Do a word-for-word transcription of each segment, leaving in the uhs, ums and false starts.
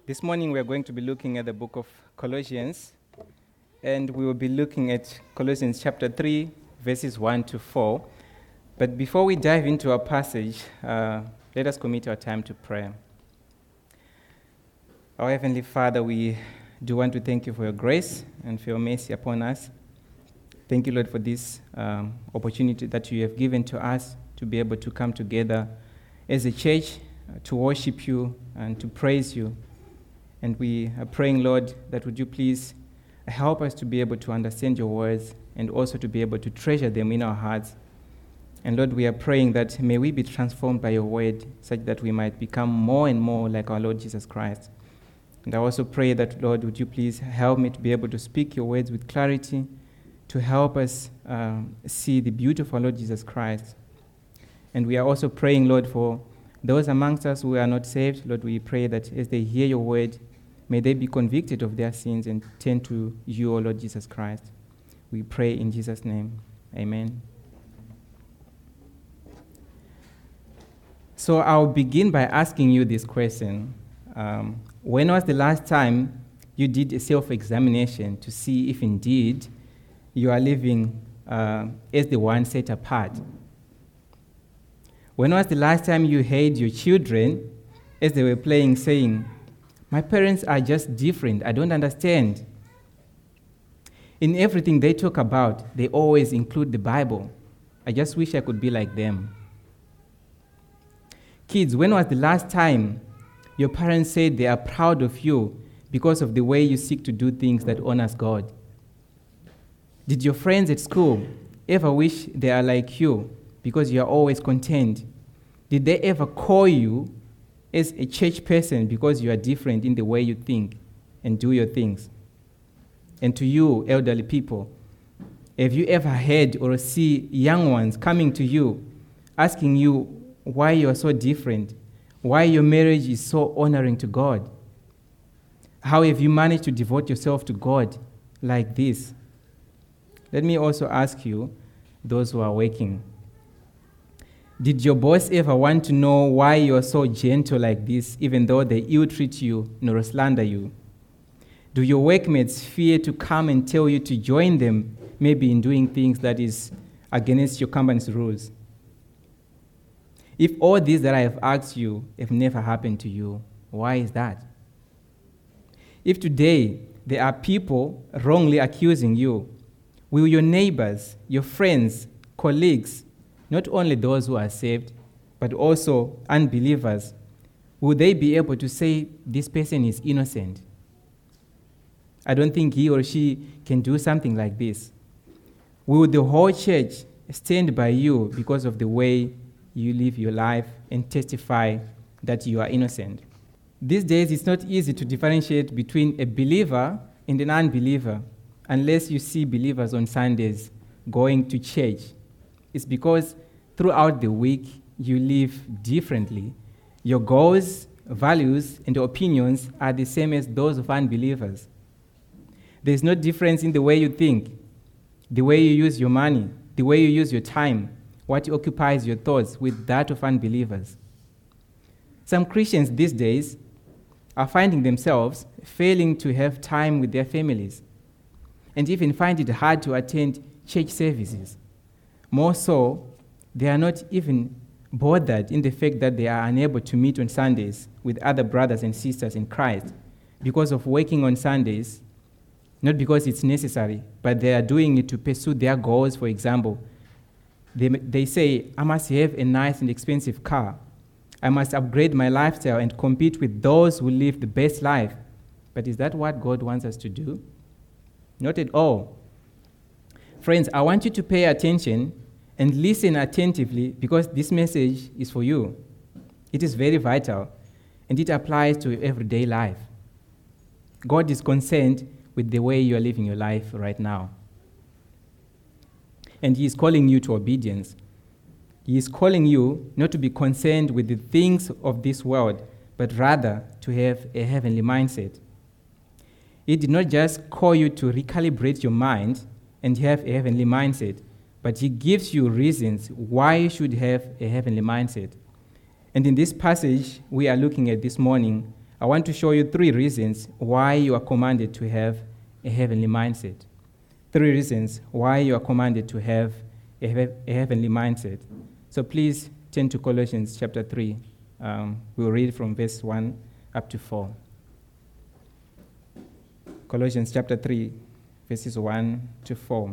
This morning we are going to be looking at the book of Colossians, and we will be looking at Colossians chapter three, verses one to four. But before we dive into our passage, uh, let us commit our time to prayer. Our Heavenly Father, we do want to thank you for your grace and for your mercy upon us. Thank you, Lord, for this um, opportunity that you have given to us to be able to come together as a church uh, to worship you and to praise you. And we are praying, Lord, that would you please help us to be able to understand your words and also to be able to treasure them in our hearts. And Lord, we are praying that may we be transformed by your word such that we might become more and more like our Lord Jesus Christ. And I also pray that, Lord, would you please help me to be able to speak your words with clarity, to help us um, see the beauty of our Lord Jesus Christ. And we are also praying, Lord, for those amongst us who are not saved. Lord, we pray that as they hear your word, may they be convicted of their sins and turn to you, O Lord Jesus Christ. We pray in Jesus' name. Amen. So I'll begin by asking you this question. Um, when was the last time you did a self-examination to see if indeed you are living uh, as the one set apart? When was the last time you heard your children as they were playing saying, "My parents are just different, I don't understand"? In everything they talk about, they always include the Bible. I just wish I could be like them. Kids, when was the last time your parents said they are proud of you because of the way you seek to do things that honors God? Did your friends at school ever wish they are like you because you are always content? Did they ever call you as a church person because you are different in the way you think and do your things? And to you, elderly people, have you ever heard or see young ones coming to you asking you why you are so different, why your marriage is so honoring to God? How have you managed to devote yourself to God like this? Let me also ask you, those who are working, did your boss ever want to know why you are so gentle like this, even though they ill-treat you nor slander you? Do your workmates fear to come and tell you to join them, maybe in doing things that is against your company's rules? If all these that I have asked you have never happened to you, why is that? If today there are people wrongly accusing you, will your neighbors, your friends, colleagues, not only those who are saved, but also unbelievers, will they be able to say this person is innocent? I don't think he or she can do something like this. Will the whole church stand by you because of the way you live your life and testify that you are innocent? These days, it's not easy to differentiate between a believer and an unbeliever unless you see believers on Sundays going to church. It's because throughout the week, you live differently. Your goals, values, and opinions are the same as those of unbelievers. There's no difference in the way you think, the way you use your money, the way you use your time, what occupies your thoughts with that of unbelievers. Some Christians these days are finding themselves failing to have time with their families and even find it hard to attend church services. More so, they are not even bothered in the fact that they are unable to meet on Sundays with other brothers and sisters in Christ because of working on Sundays, not because it's necessary, but they are doing it to pursue their goals. For example, they, they say, I must have a nice and expensive car. I must upgrade my lifestyle and compete with those who live the best life. But is that what God wants us to do? Not at all. Friends, I want you to pay attention and listen attentively because this message is for you. It is very vital and it applies to your everyday life. God is concerned with the way you are living your life right now. And He is calling you to obedience. He is calling you not to be concerned with the things of this world, but rather to have a heavenly mindset. He did not just call you to recalibrate your mind and have a heavenly mindset, but He gives you reasons why you should have a heavenly mindset. And in this passage we are looking at this morning, I want to show you three reasons why you are commanded to have a heavenly mindset. Three reasons why you are commanded to have a, he- a heavenly mindset. So please turn to Colossians chapter three. Um, we'll read from verse one up to four. Colossians chapter three, verses one to four.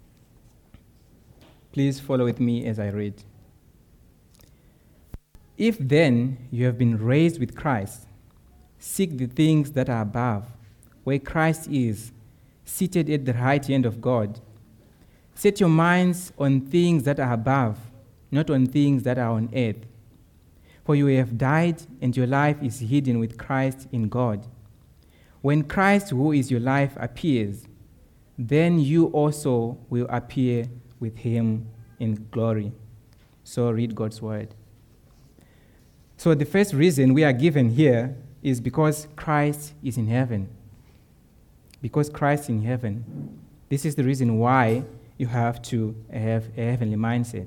Please follow with me as I read. If then you have been raised with Christ, seek the things that are above, where Christ is, seated at the right hand of God. Set your minds on things that are above, not on things that are on earth. For you have died, and your life is hidden with Christ in God. When Christ, who is your life, appears, then you also will appear with him in glory. So read God's word. So the first reason we are given here is because Christ is in heaven. Because Christ is in heaven. This is the reason why you have to have a heavenly mindset.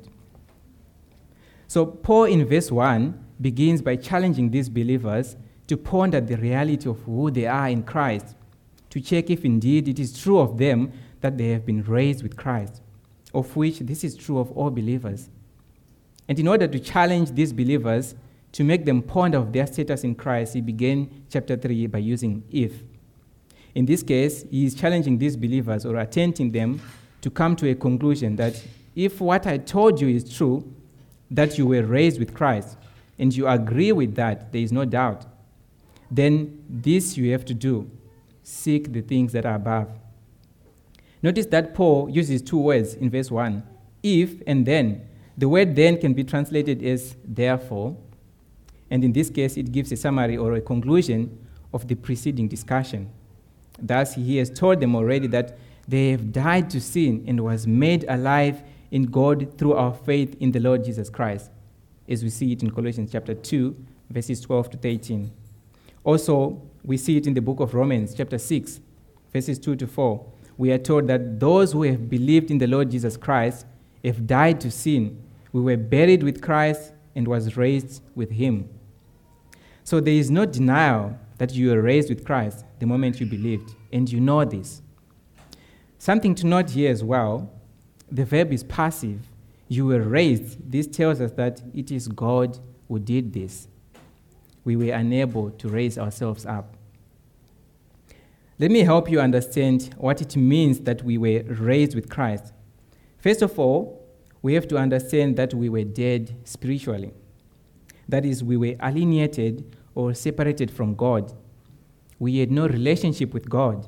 So Paul in verse one begins by challenging these believers to ponder the reality of who they are in Christ, to check if indeed it is true of them that they have been raised with Christ, of which this is true of all believers. And in order to challenge these believers, to make them ponder of their status in Christ, he began chapter three by using if. In this case, he is challenging these believers or attempting them to come to a conclusion that if what I told you is true, that you were raised with Christ, and you agree with that, there is no doubt, then this you have to do: seek the things that are above. Notice that Paul uses two words in verse one, if and then. The word then can be translated as therefore, and in this case it gives a summary or a conclusion of the preceding discussion. Thus he has told them already that they have died to sin and was made alive in God through our faith in the Lord Jesus Christ, as we see it in Colossians chapter two, verses twelve to thirteen. Also, we see it in the book of Romans chapter six, verses two to four. We are told that those who have believed in the Lord Jesus Christ have died to sin. We were buried with Christ and was raised with him. So there is no denial that you were raised with Christ the moment you believed, and you know this. Something to note here as well, the verb is passive. You were raised. This tells us that it is God who did this. We were unable to raise ourselves up. Let me help you understand what it means that we were raised with Christ. First of all, we have to understand that we were dead spiritually. That is, we were alienated or separated from God. We had no relationship with God.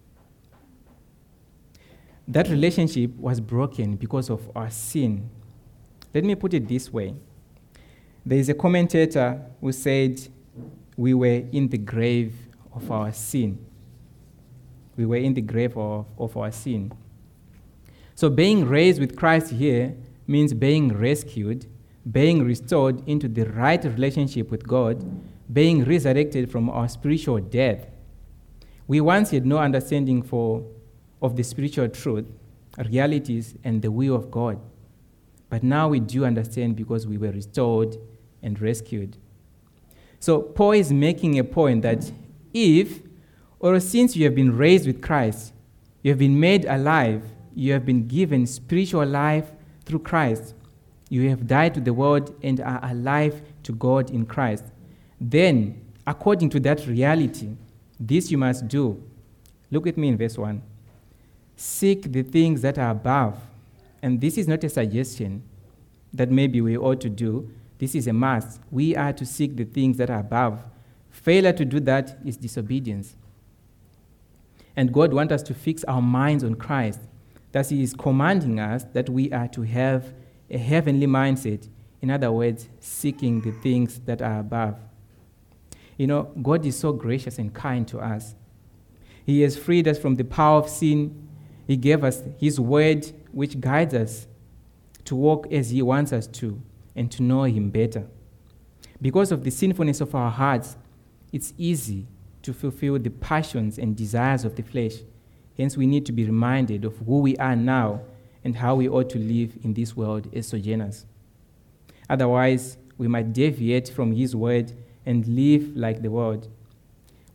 That relationship was broken because of our sin. Let me put it this way. There is a commentator who said we were in the grave of our sin. We were in the grave of, of our sin. So being raised with Christ here means being rescued, being restored into the right relationship with God, being resurrected from our spiritual death. We once had no understanding for, of the spiritual truth, realities, and the will of God. But now we do understand because we were restored and rescued. So Paul is making a point that if, or since you have been raised with Christ, you have been made alive, you have been given spiritual life through Christ, you have died to the world and are alive to God in Christ, then, according to that reality, this you must do. Look at me in verse one. Seek the things that are above. And this is not a suggestion that maybe we ought to do. This is a must. We are to seek the things that are above. Failure to do that is disobedience. And God wants us to fix our minds on Christ. Thus, he is commanding us that we are to have a heavenly mindset. In other words, seeking the things that are above. You know, God is so gracious and kind to us. He has freed us from the power of sin. He gave us his word, which guides us to walk as he wants us to and to know him better. Because of the sinfulness of our hearts, it's easy to fulfill the passions and desires of the flesh. Hence, we need to be reminded of who we are now and how we ought to live in this world as sojourners. Otherwise, we might deviate from his word and live like the world.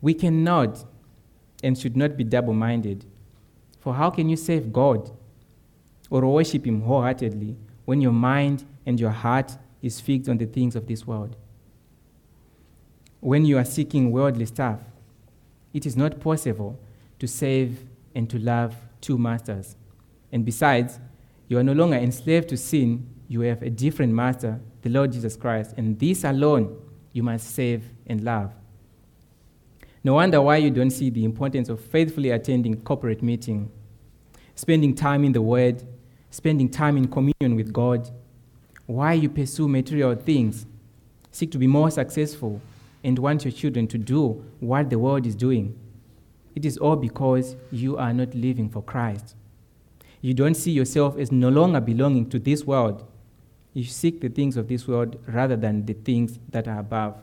We cannot and should not be double-minded. For how can you serve God or worship Him wholeheartedly when your mind and your heart is fixed on the things of this world? When you are seeking worldly stuff, it is not possible to serve and to love two masters. And besides, you are no longer enslaved to sin. You have a different master, the Lord Jesus Christ, and this alone you must serve and love. No wonder why you don't see the importance of faithfully attending corporate meeting, spending time in the Word, spending time in communion with God, why you pursue material things, seek to be more successful, and want your children to do what the world is doing. It is all because you are not living for Christ. You don't see yourself as no longer belonging to this world. You seek the things of this world rather than the things that are above.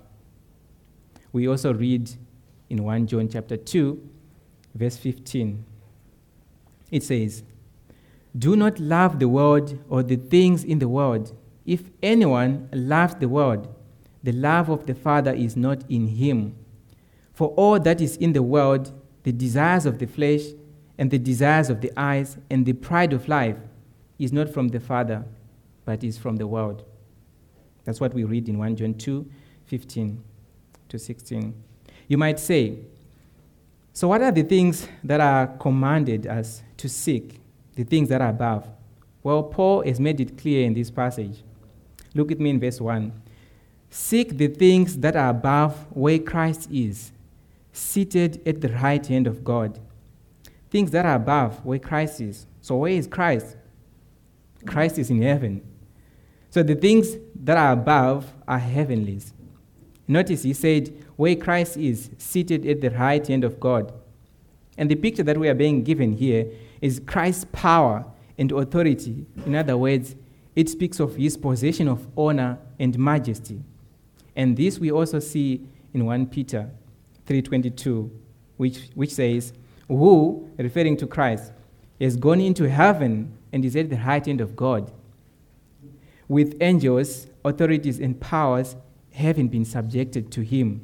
We also read in First John chapter two, verse fifteen. It says, "Do not love the world or the things in the world. If anyone loves the world, the love of the Father is not in him. For all that is in the world, the desires of the flesh and the desires of the eyes and the pride of life, is not from the Father, but is from the world." That's what we read in First John two, fifteen to sixteen. You might say, so what are the things that are commanded us to seek, the things that are above? Well, Paul has made it clear in this passage. Look at me in verse one. "Seek the things that are above where Christ is, seated at the right hand of God." Things that are above where Christ is. So where is Christ? Christ is in heaven. So the things that are above are heavenlies. Notice he said, where Christ is, seated at the right hand of God. And the picture that we are being given here is Christ's power and authority. In other words, it speaks of his possession of honor and majesty. And this we also see in First Peter three twenty-two, which, which says, "Who," referring to Christ, "has gone into heaven and is at the right hand of God, with angels, authorities, and powers having been subjected to him."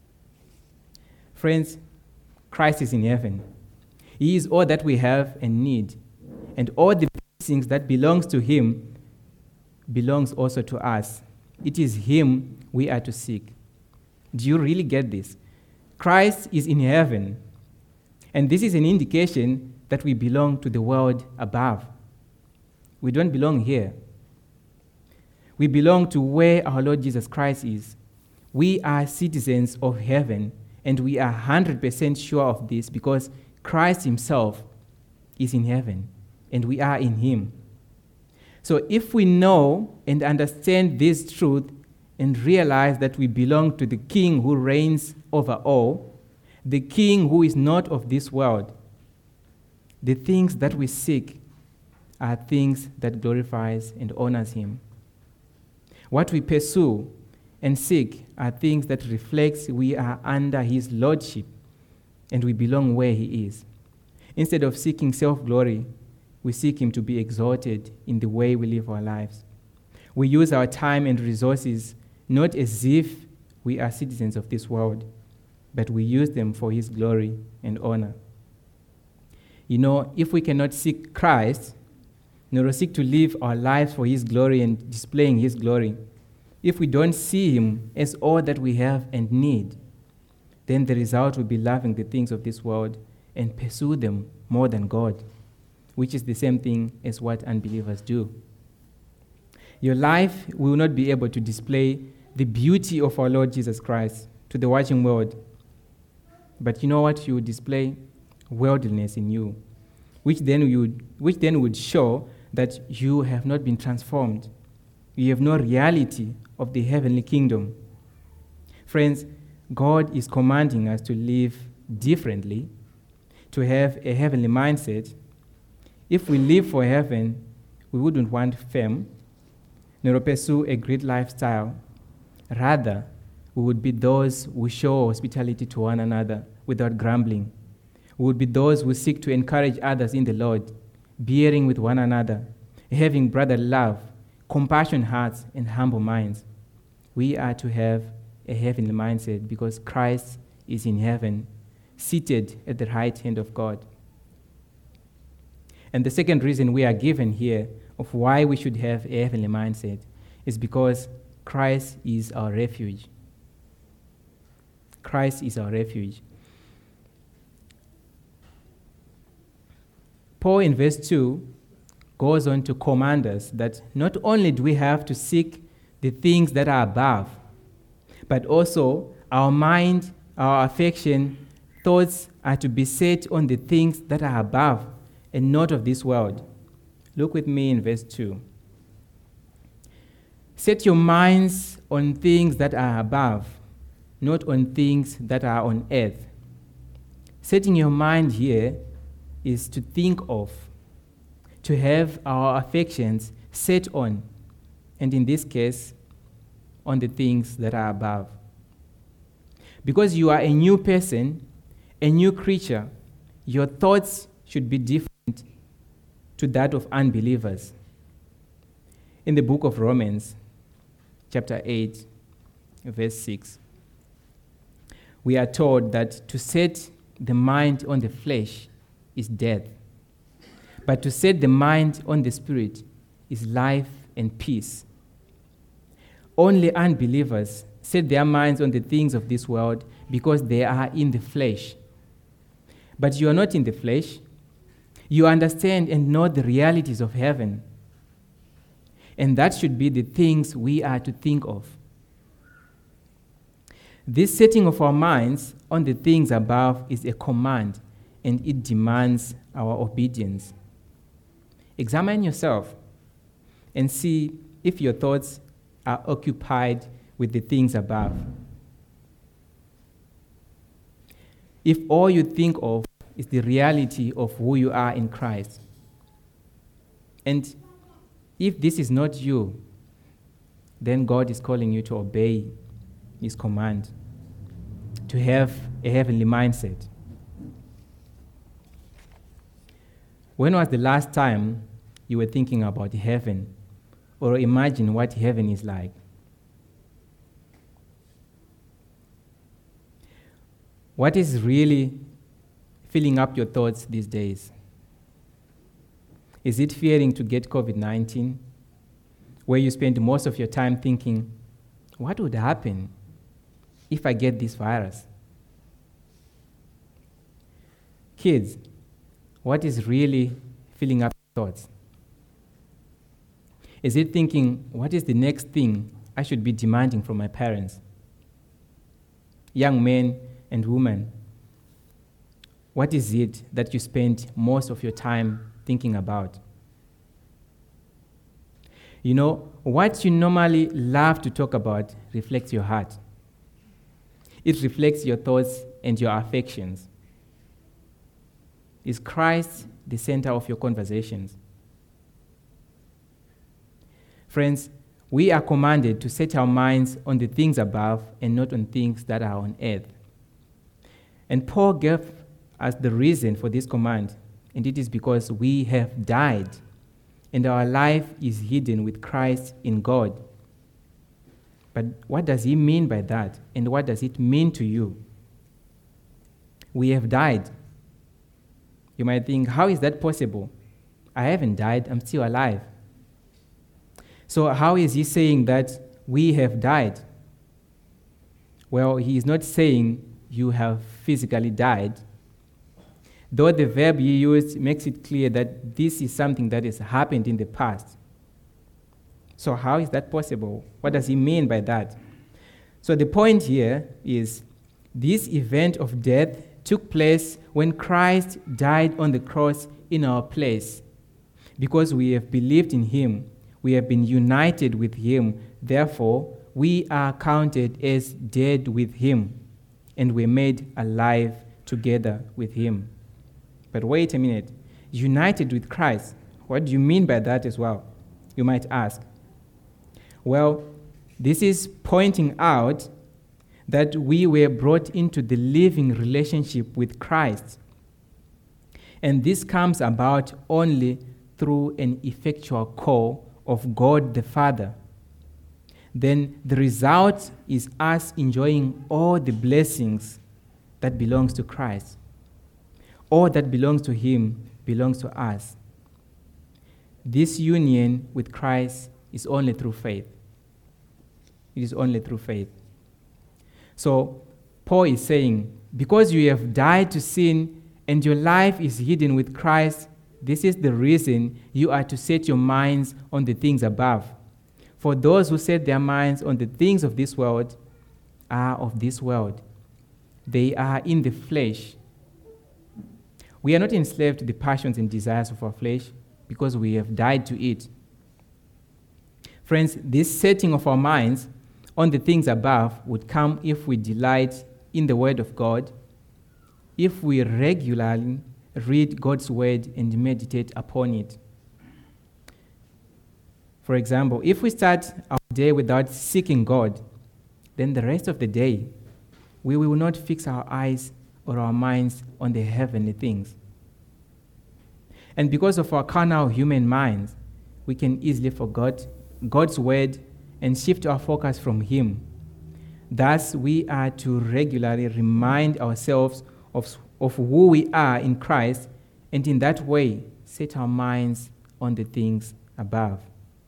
Friends, Christ is in heaven. He is all that we have and need. And all the blessings that belongs to him belongs also to us. It is him we are to seek. Do you really get this? Christ is in heaven. And this is an indication that we belong to the world above. We don't belong here. We belong to where our Lord Jesus Christ is. We are citizens of heaven, and we are one hundred percent sure of this because Christ himself is in heaven, and we are in him. So if we know and understand this truth and realize that we belong to the King who reigns over all, the King who is not of this world, the things that we seek are things that glorifies and honors him. What we pursue and seek are things that reflects we are under his lordship and we belong where he is. Instead of seeking self-glory, we seek him to be exalted in the way we live our lives. We use our time and resources not as if we are citizens of this world, but we use them for his glory and honor. You know, if we cannot seek Christ, nor seek to live our lives for his glory and displaying his glory, if we don't see him as all that we have and need, then the result will be loving the things of this world and pursue them more than God, which is the same thing as what unbelievers do. Your life will not be able to display the beauty of our Lord Jesus Christ to the watching world. But you know what you would display? Worldliness in you, which then you would, which then would show that you have not been transformed. You have no reality of the heavenly kingdom. Friends, God is commanding us to live differently, to have a heavenly mindset. If we live for heaven, we wouldn't want fame, nor pursue a great lifestyle. Rather, we would be those who show hospitality to one another without grumbling. We would be those who seek to encourage others in the Lord, bearing with one another, having brotherly love, compassionate hearts, and humble minds. We are to have a heavenly mindset because Christ is in heaven, seated at the right hand of God. And the second reason we are given here of why we should have a heavenly mindset is because Christ is our refuge. Christ is our refuge. Paul in verse two goes on to command us that not only do we have to seek the things that are above, but also our mind, our affection, thoughts are to be set on the things that are above and not of this world. Look with me in verse two. Set your minds on things that are above, not on things that are on earth. Setting your mind here is to think of, to have our affections set on, and in this case, on the things that are above. Because you are a new person, a new creature, your thoughts should be different to that of unbelievers. In the book of Romans, chapter eight, verse six, we are told that to set the mind on the flesh is death, but to set the mind on the Spirit is life and peace. Only unbelievers set their minds on the things of this world because they are in the flesh. But you are not in the flesh. You understand and know the realities of heaven. And that should be the things we are to think of. This setting of our minds on the things above is a command, and it demands our obedience. Examine yourself and see if your thoughts are occupied with the things above. If all you think of is the reality of who you are in Christ, and if this is not you, then God is calling you to obey His command, to have a heavenly mindset. When was the last time you were thinking about heaven or imagine what heaven is like? What is really filling up your thoughts these days? Is it fearing to get covid nineteen, where you spend most of your time thinking, what would happen if I get this virus? Kids, what is really filling up your thoughts? Is it thinking, what is the next thing I should be demanding from my parents? Young men and women, what is it that you spend most of your time thinking about? You know, what you normally love to talk about reflects your heart. It reflects your thoughts and your affections. Is Christ the center of your conversations? Friends, we are commanded to set our minds on the things above and not on things that are on earth. And Paul gave us the reason for this command, and it is because we have died, and our life is hidden with Christ in God. But what does he mean by that, and what does it mean to you? We have died. You might think, how is that possible? I haven't died, I'm still alive. So how is he saying that we have died? Well, he is not saying you have physically died, though the verb he used makes it clear that this is something that has happened in the past. So how is that possible? What does he mean by that? So the point here is this event of death took place when Christ died on the cross in our place. Because we have believed in him, we have been united with him, therefore we are counted as dead with him, and we're made alive together with him. But wait a minute, united with Christ, what do you mean by that as well? You might ask. Well, this is pointing out that we were brought into the living relationship with Christ. And this comes about only through an effectual call of God the Father. Then the result is us enjoying all the blessings that belongs to Christ. All that belongs to him belongs to us. This union with Christ is only through faith. It is only through faith. So Paul is saying, because you have died to sin and your life is hidden with Christ, this is the reason you are to set your minds on the things above. For those who set their minds on the things of this world are of this world. They are in the flesh. We are not enslaved to the passions and desires of our flesh because we have died to it. Friends, this setting of our minds on the things above would come if we delight in the Word of God, if we regularly read God's Word and meditate upon it. For example, if we start our day without seeking God, then the rest of the day, we will not fix our eyes or our minds on the heavenly things. And because of our carnal human minds, we can easily forget God's Word and shift our focus from Him. Thus, we are to regularly remind ourselves of, of who we are in Christ, and in that way, set our minds on the things above.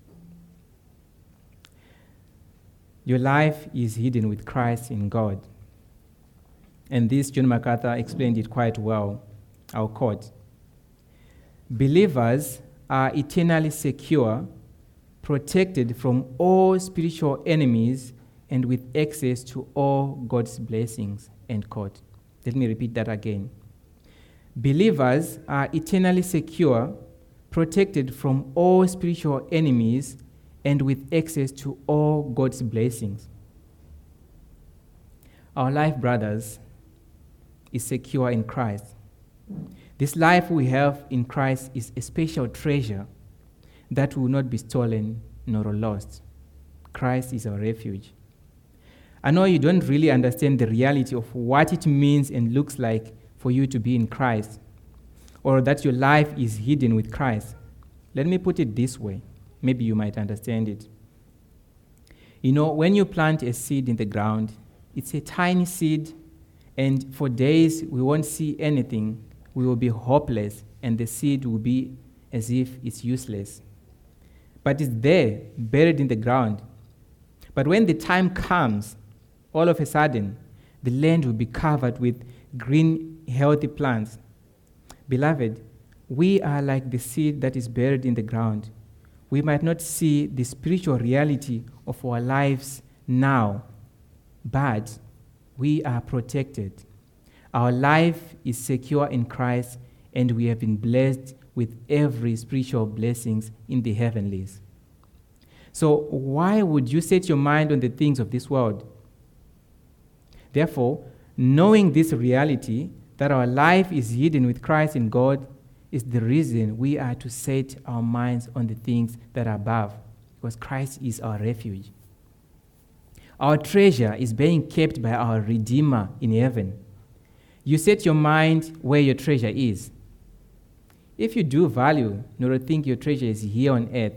Your life is hidden with Christ in God. And this, John MacArthur explained it quite well. I'll quote, "Believers are eternally secure, protected from all spiritual enemies, and with access to all God's blessings," end quote. Let me repeat that again. Believers are eternally secure, protected from all spiritual enemies, and with access to all God's blessings. Our life, brothers, is secure in Christ. This life we have in Christ is a special treasure that will not be stolen nor lost. Christ is our refuge. I know you don't really understand the reality of what it means and looks like for you to be in Christ, or that your life is hidden with Christ. Let me put it this way. Maybe you might understand it. You know, when you plant a seed in the ground, it's a tiny seed, and for days we won't see anything. We will be hopeless, and the seed will be as if it's useless. But it's there, buried in the ground. But when the time comes, all of a sudden, the land will be covered with green, healthy plants. Beloved, we are like the seed that is buried in the ground. We might not see the spiritual reality of our lives now, but we are protected. Our life is secure in Christ, and we have been blessed with every spiritual blessings in the heavenlies. So why would you set your mind on the things of this world? Therefore, knowing this reality, that our life is hidden with Christ in God, is the reason we are to set our minds on the things that are above, because Christ is our refuge. Our treasure is being kept by our Redeemer in heaven. You set your mind where your treasure is. If you do value nor think your treasure is here on earth,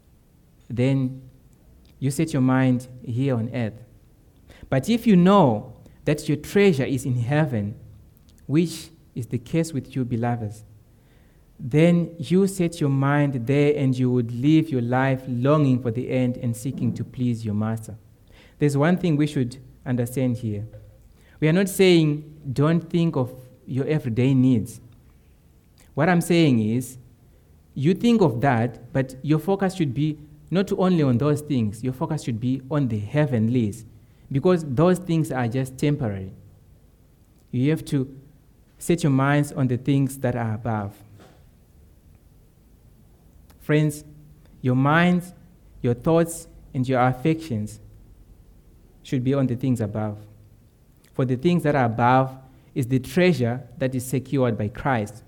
then you set your mind here on earth. But if you know that your treasure is in heaven, which is the case with you, beloveds, then you set your mind there, and you would live your life longing for the end and seeking to please your master. There's one thing we should understand here. We are not saying don't think of your everyday needs. What I'm saying is you think of that, but your focus should be not only on those things. Your focus should be on the heavenlies, because those things are just temporary. You have to set your minds on the things that are above. Friends, your minds, your thoughts, and your affections should be on the things above. For the things that are above is the treasure that is secured by Christ,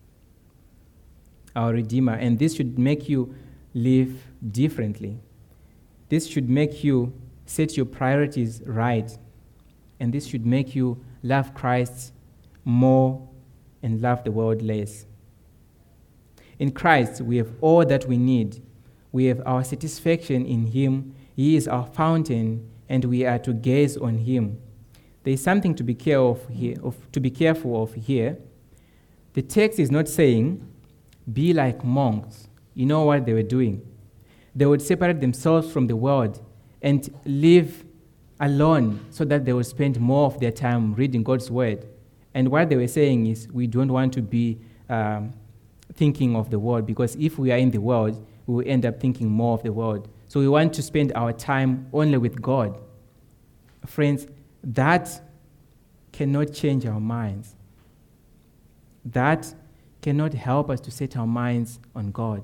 our Redeemer. And this should make you live differently. This should make you set your priorities right. And this should make you love Christ more and love the world less. In Christ, we have all that we need. We have our satisfaction in Him. He is our fountain, and we are to gaze on Him. there's something to be care of here, of, to be careful of here. The text is not saying, be like monks. You know what they were doing? They would separate themselves from the world and live alone so that they would spend more of their time reading God's word. And what they were saying is, we don't want to be um, thinking of the world, because if we are in the world, we will end up thinking more of the world. So we want to spend our time only with God. Friends, that cannot change our minds. That cannot help us to set our minds on God.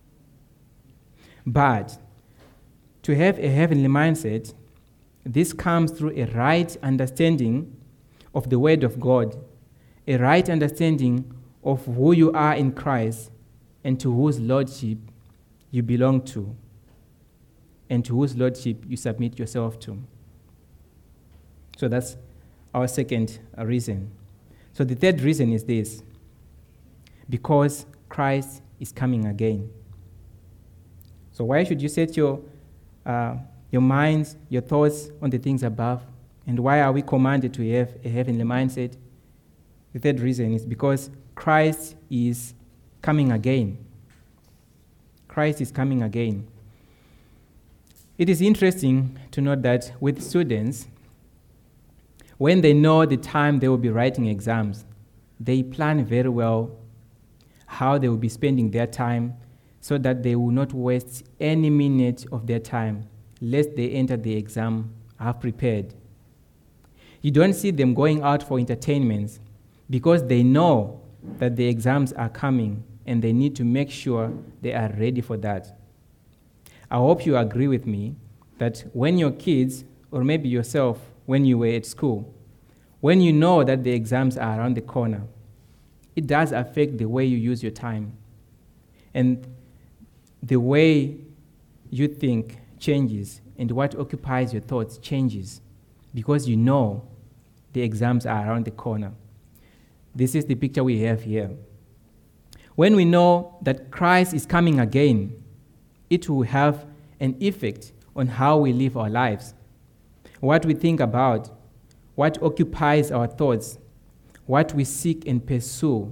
But to have a heavenly mindset, this comes through a right understanding of the Word of God, a right understanding of who you are in Christ and to whose lordship you belong to, and to whose lordship you submit yourself to. So that's our second reason. So the third reason is this: because Christ is coming again. So why should you set your uh, your minds, your thoughts on the things above? And why are we commanded to have a heavenly mindset? The third reason is because Christ is coming again. Christ is coming again. It is interesting to note that with students, when they know the time they will be writing exams, they plan very well how they will be spending their time so that they will not waste any minute of their time, lest they enter the exam half prepared. You don't see them going out for entertainments because they know that the exams are coming and they need to make sure they are ready for that. I hope you agree with me that when your kids, or maybe yourself when you were at school, when you know that the exams are around the corner, it does affect the way you use your time. And the way you think changes, and what occupies your thoughts changes, because you know the exams are around the corner. This is the picture we have here. When we know that Christ is coming again, it will have an effect on how we live our lives, what we think about, what occupies our thoughts, what we seek and pursue.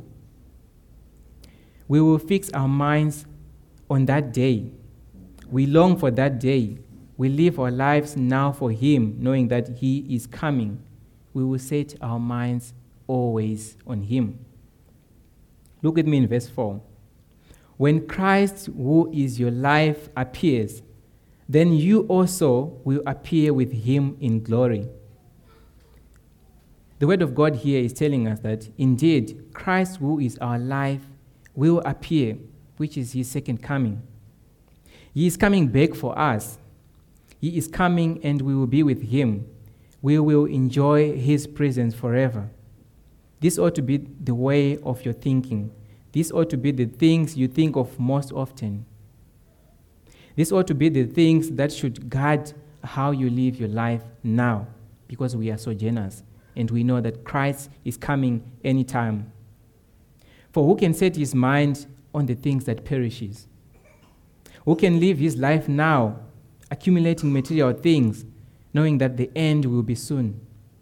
We will fix our minds on that day. We long for that day. We live our lives now for Him, knowing that He is coming. We will set our minds always on Him. Look at me in verse four. When Christ, who is your life, appears, then you also will appear with Him in glory. The Word of God here is telling us that indeed Christ, who is our life, will appear, which is His second coming. He is coming back for us. He is coming and we will be with Him. We will enjoy His presence forever. This ought to be the way of your thinking. This ought to be the things you think of most often. This ought to be the things that should guide how you live your life now, because we are sojourners and we know that Christ is coming anytime. For who can set his mind on the things that perishes? Who can live his life now, accumulating material things, knowing that the end will be soon?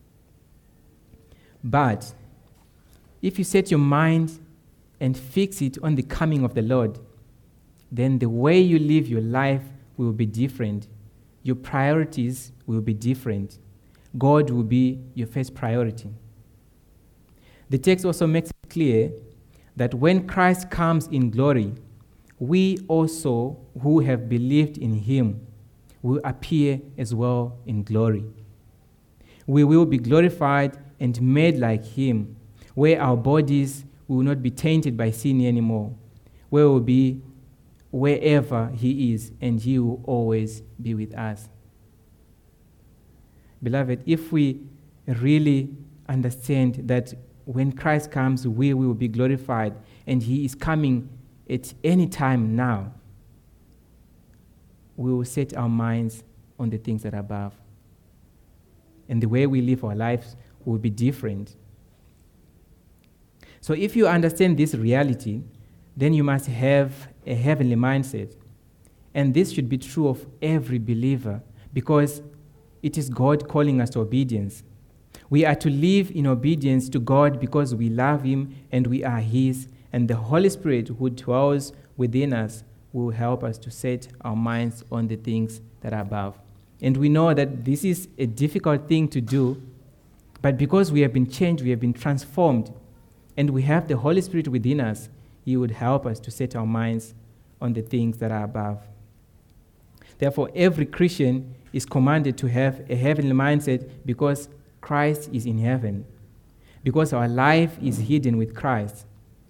But if you set your mind and fix it on the coming of the Lord, then the way you live your life will be different. Your priorities will be different. God will be your first priority. The text also makes it clear that when Christ comes in glory, we also who have believed in Him will appear as well in glory. We will be glorified and made like Him, where our bodies will not be tainted by sin anymore, where we'll be wherever He is, and He will always be with us. Beloved, if we really understand that when Christ comes, we will be glorified, and He is coming at any time now, we will set our minds on the things that are above. And the way we live our lives will be different. So if you understand this reality, then you must have a heavenly mindset. And this should be true of every believer, because it is God calling us to obedience. We are to live in obedience to God because we love Him and we are His, and the Holy Spirit who dwells within us will help us to set our minds on the things that are above. And we know that this is a difficult thing to do, but because we have been changed, we have been transformed, and we have the Holy Spirit within us, He would help us to set our minds on the things that are above. Therefore, every Christian is commanded to have a heavenly mindset because Christ is in heaven, because our life is hidden with Christ.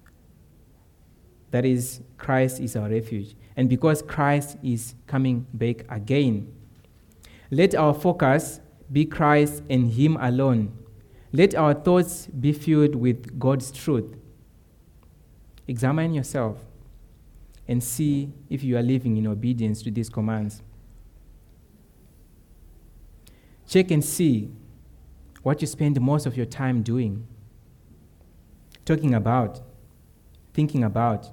That is, Christ is our refuge, and because Christ is coming back again. Let our focus be Christ and Him alone. Let our thoughts be filled with God's truth. Examine yourself and see if you are living in obedience to these commands. Check and see what you spend most of your time doing, talking about, thinking about.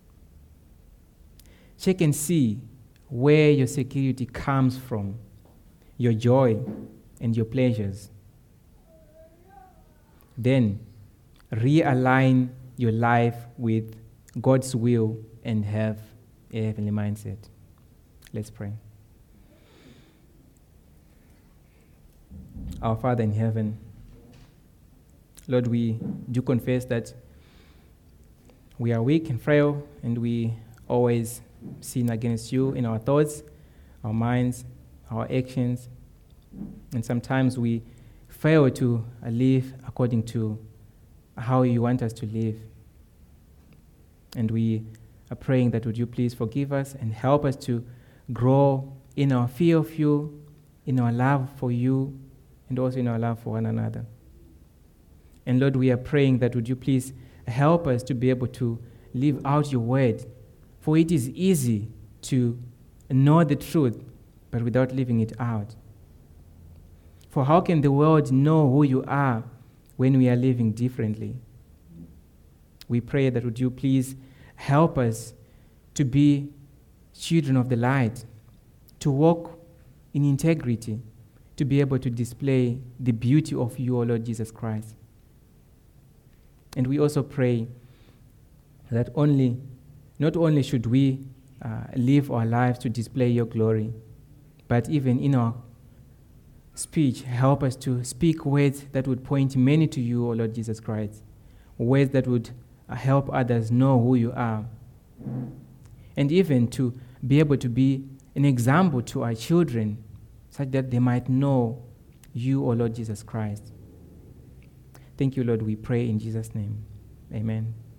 Check and see where your security comes from, your joy and your pleasures. Then realign your life with God's will and have a heavenly mindset. Let's pray. Our Father in heaven, Lord, we do confess that we are weak and frail, and we always sin against you in our thoughts, our minds, our actions, and sometimes we fail to live according to how you want us to live. And we are praying that would you please forgive us and help us to grow in our fear of you, in our love for you, and also in our love for one another. And Lord, we are praying that would you please help us to be able to live out your word, for it is easy to know the truth, but without living it out. For how can the world know who you are when we are living differently? We pray that would you please help us to be children of the light, to walk in integrity, to be able to display the beauty of you, O Lord Jesus Christ. And we also pray that only, not only should we uh, live our lives to display your glory, but even in our speech, help us to speak words that would point many to you, O Lord Jesus Christ, words that would uh, help others know who you are, and even to be able to be an example to our children, such that they might know you, O Lord Jesus Christ. Thank you, Lord, we pray in Jesus' name. Amen.